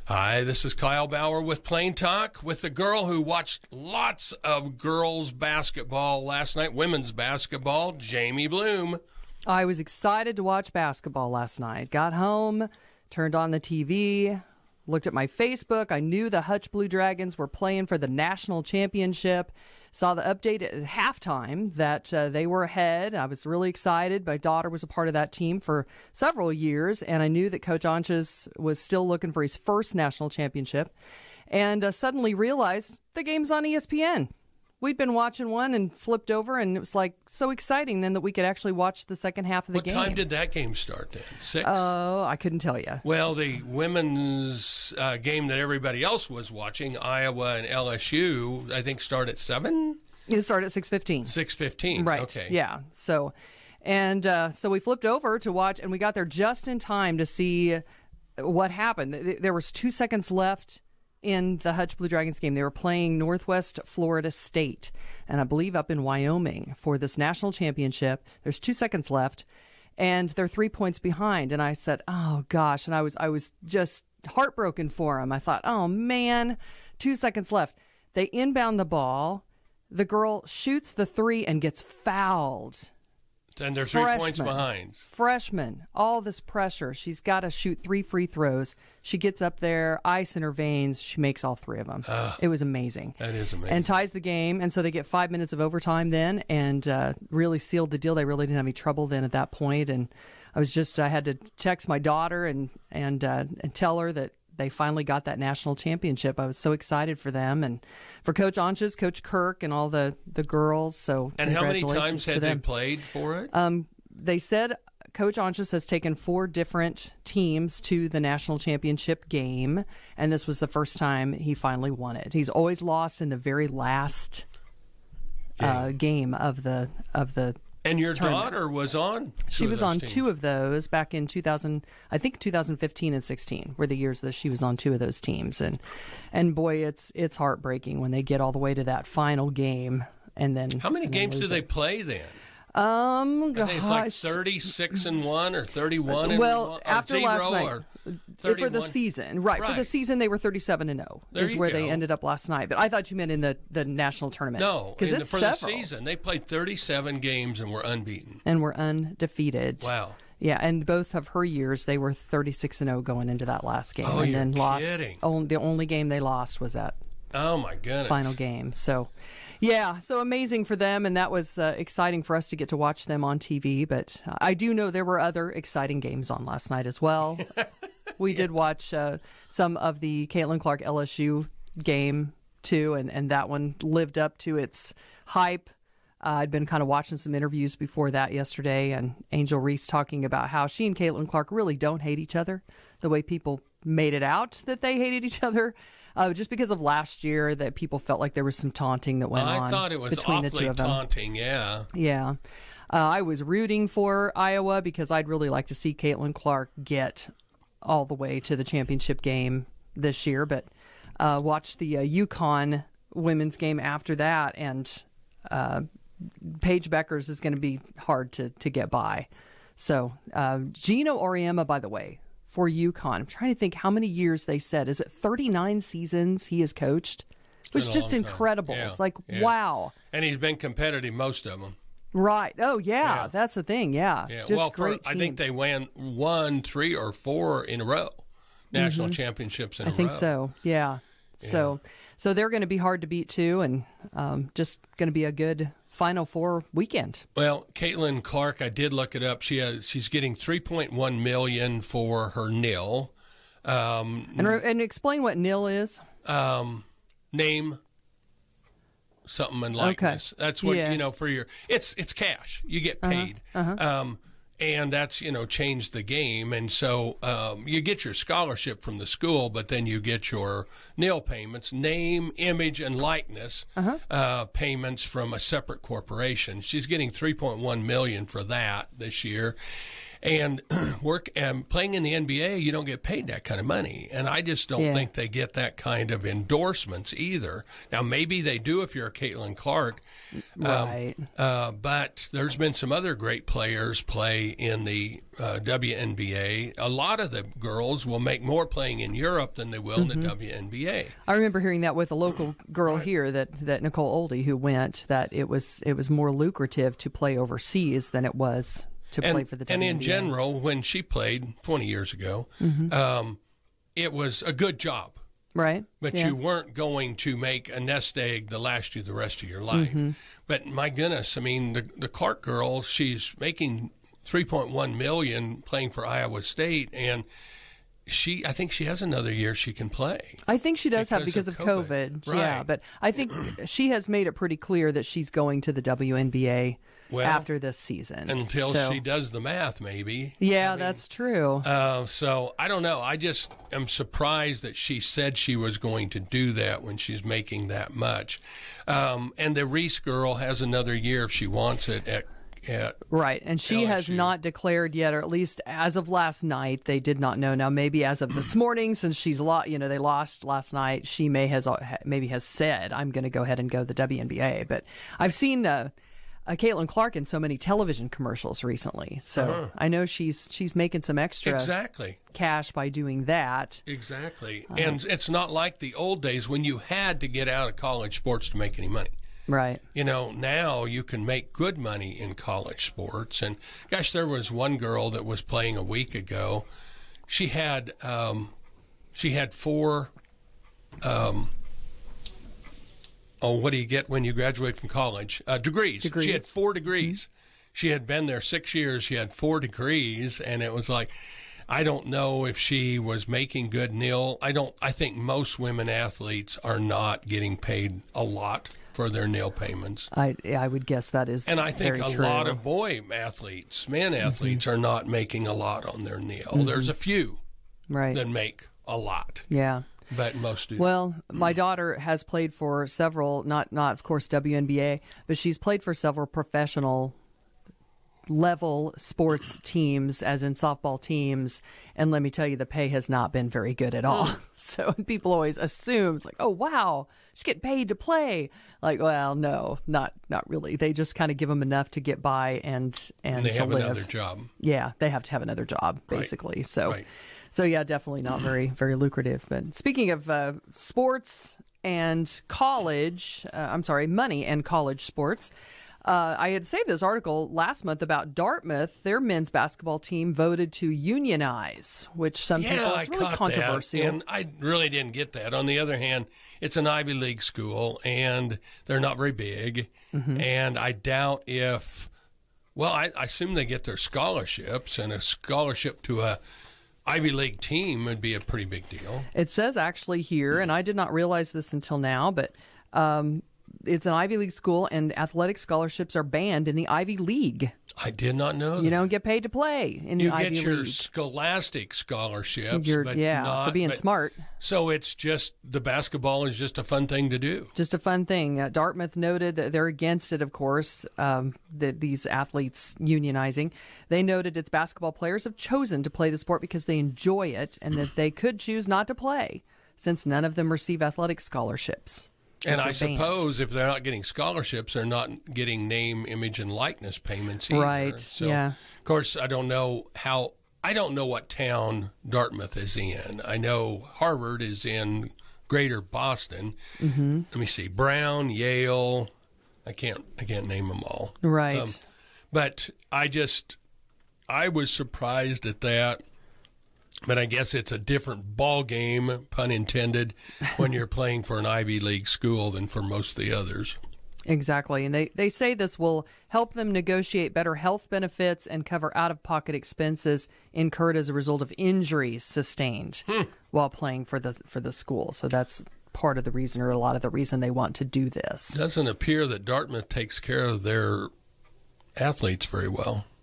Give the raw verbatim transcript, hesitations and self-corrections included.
Hi, this is Kyle Bauer with Plain Talk with the girl who watched lots of girls basketball last night, women's basketball, Jamie Bloom. I was excited to watch basketball last night. Got home, turned on the T V, looked at my Facebook. I knew the Hutch Blue Dragons were playing for the national championship. Saw the update at halftime that uh, they were ahead. I was really excited. My daughter was a part of that team for several years, and I knew that Coach Anches was still looking for his first national championship, and uh, suddenly realized the game's on E S P N. We'd been watching one and flipped over, and it was like so exciting then that we could actually watch the second half of the what game. What time did that game start then? Six? Oh, I couldn't tell you. Well, the women's uh, game that everybody else was watching, Iowa and L S U, I think started at seven? It started at six fifteen. six fifteen, right. Okay. Yeah, so, and uh, so we flipped over to watch, and we got there just in time to see what happened. There was two seconds left in the Hutch Blue Dragons game. They were playing Northwest Florida State, and I believe up in Wyoming for this national championship. There's two seconds left, and they're three points behind. And I said, "Oh gosh!" And I was I was just heartbroken for them. I thought, "Oh man, two seconds left." They inbound the ball. The girl shoots the three and gets fouled. And they're three Freshman, points behind. Freshman, all this pressure. She's got to shoot three free throws. She gets up there, ice in her veins. She makes all three of them. Uh, it was amazing. That is amazing. And ties the game. And so they get five minutes of overtime then, and uh, really sealed the deal. They really didn't have any trouble then at that point. And I was just, I had to text my daughter and, and, uh, and tell her that they finally got that national championship. I was so excited for them and for Coach Anches, Coach Kirk, and all the, the girls. So and how many congratulations times had to them. they played for it? Um, they said Coach Anches has taken four different teams to the national championship game, and this was the first time he finally won it. He's always lost in the very last uh, game of the of the. And your tournament. daughter was on. She was on teams. two of those back in two thousand. I think two thousand fifteen and sixteen were the years that she was on two of those teams. And and boy, it's it's heartbreaking when they get all the way to that final game and then. How many then games do lose they it. play then? Um, I think it's like gosh. thirty-six and one or thirty-one and well, one, or after zero last night, or for the season, right, right? For the season, they were thirty-seven and zero. There Is you where go. they ended up last night. But I thought you meant in the, the national tournament. No, because in it's the, for several. the season they played thirty-seven games and were unbeaten. And were undefeated. Wow. Yeah, and both of her years they were thirty-six and zero going into that last game, Oh, and you're then lost. kidding. Only, the only game they lost was that. Oh my goodness! Final game. So, yeah, so amazing for them, and that was uh, exciting for us to get to watch them on T V. But uh, I do know there were other exciting games on last night as well. We yeah. did watch uh, some of the Caitlin Clark L S U game too, and, and that one lived up to its hype. Uh, I'd been kind of watching some interviews before that yesterday, and Angel Reese talking about how she and Caitlin Clark really don't hate each other the way people made it out that they hated each other. Uh, just because of last year that people felt like there was some taunting that went I on. I thought it was between awfully the two of them. taunting, yeah. Yeah. Uh, I was rooting for Iowa because I'd really like to see Caitlin Clark get all the way to the championship game this year, but uh, watched the uh, UConn women's game after that, and uh, Paige Beckers is going to be hard to, to get by. So, uh, Gino Auriemma, by the way, for UConn. I'm trying to think how many years they said. Is it thirty-nine seasons he has coached? It was just incredible. Yeah, it's like, yeah. wow. And he's been competitive, most of them. Right. Oh, yeah. Yeah. That's the thing. Yeah. Yeah. Just well, great for, I teams. think they won, won three or four in a row, national mm-hmm. championships in I a row. think so. Yeah. Yeah. So, so they're going to be hard to beat too, and um, just going to be a good Final Four weekend. Well, Caitlin Clark, I did look it up. She has she's getting three point one million dollars for her nil. Um, and re- and explain what nil is. Um, name, something and likeness. Okay. That's what Yeah. you know for your. It's it's cash. You get paid. Uh-huh. Uh-huh. Um, and that's, you know, changed the game. And so um, you get your scholarship from the school, but then you get your nil payments, name, image, and likeness uh-huh. uh, payments from a separate corporation. She's getting three point one million dollars for that this year. And work and playing in the N B A, you don't get paid that kind of money. And I just don't Yeah. think they get that kind of endorsements either. Now, maybe they do if you're a Caitlin Clark. Right. Um, uh, but there's been some other great players play in the uh, W N B A. A lot of the girls will make more playing in Europe than they will Mm-hmm. in the W N B A. I remember hearing that with a local girl here, that, that Nicole Oldie, who went, that it was it was more lucrative to play overseas than it was to and, play for the and W N B A. in general, when she played twenty years ago, Mm-hmm. um, it was a good job. Right. But Yeah. you weren't going to make a nest egg that last you the rest of your life. Mm-hmm. But my goodness, I mean, the, the Clark girl, she's making three point one million dollars playing for Iowa State, and she, I think she has another year she can play. I think she does have Because because of of COVID. COVID. Yeah, Right. but I think she has made it pretty clear that she's going to the W N B A Well, after this season. Until So- she does the math, maybe. Yeah, I mean, that's true. Uh, so I don't know. I just am surprised that she said she was going to do that when she's making that much. Um, and the Reese girl has another year if she wants it at at Right, and she has L S U. not declared yet, or at least as of last night, they did not know. Now, maybe as of this morning, since she's lo- you know, they lost last night, she may has maybe has said, "I'm going to go ahead and go to the W N B A." But I've seen uh, uh, Caitlin Clark in so many television commercials recently, so Uh-huh. I know she's she's making some extra exactly. cash by doing that. Exactly. And it's not like the old days when you had to get out of college sports to make any money. Right. You know, now you can make good money in college sports. And gosh, there was one girl that was playing a week ago. She had um, she had four. Um, oh, what do you get when you graduate from college? Uh, degrees. Degrees. She had four degrees. She had been there six years. She had four degrees, and it was like, I don't know if she was making good nil. I don't. I think most women athletes are not getting paid a lot for their nil payments. I I would guess that is And I think very a true. lot of boy athletes, men athletes, Mm-hmm. are not making a lot on their nil. There's a few right. that make a lot, Yeah. but most do. Well, my daughter has played for several, not not of course W N B A, but she's played for several professional level sports teams, as in softball teams, and let me tell you, the pay has not been very good at all. So people always assume it's like, oh wow, she get paid to play. Like, well, no, not not really. They just kind of give them enough to get by and and, and they to have live. another job. Yeah, they have to have another job, Right. basically. So, Right. so yeah, definitely not very, very lucrative. But speaking of uh, sports and college, uh, I'm sorry, money and college sports. Uh, I had saved this article last month about Dartmouth. Their men's basketball team voted to unionize, which some Yeah, people, I it's really caught controversial. that, and I really didn't get that. On the other hand, it's an Ivy League school, and they're not very big, Mm-hmm. and I doubt if. Well, I, I assume they get their scholarships, and a scholarship to a Ivy League team would be a pretty big deal. It says actually here, and I did not realize this until now, but um, it's an Ivy League school, and athletic scholarships are banned in the Ivy League. I did not know that. You don't get paid to play in the You Ivy get your League. scholastic scholarships, You're- but yeah, not, for being but- smart. So it's just the basketball is just a fun thing to do. Just a fun thing. Uh, Dartmouth noted that they're against it, of course, um, that these athletes unionizing. They noted its basketball players have chosen to play the sport because they enjoy it and that they could choose not to play since none of them receive athletic scholarships. And which I are banned. suppose if they're not getting scholarships, they're not getting name, image, and likeness payments either. Right, So, yeah. Of course, I don't know how. I don't know what town Dartmouth is in. I know Harvard is in Greater Boston. Mm-hmm. Let me see: Brown, Yale. I can't. I can't name them all. Right. Um, but I just, I was surprised at that. But I guess it's a different ball game, pun intended, when you're playing for an Ivy League school than for most of the others. Exactly. And they, they say this will help them negotiate better health benefits and cover out-of-pocket expenses incurred as a result of injuries sustained Hmm. while playing for the for the school. So that's part of the reason, or a lot of the reason, they want to do this. Doesn't appear that Dartmouth takes care of their athletes very well.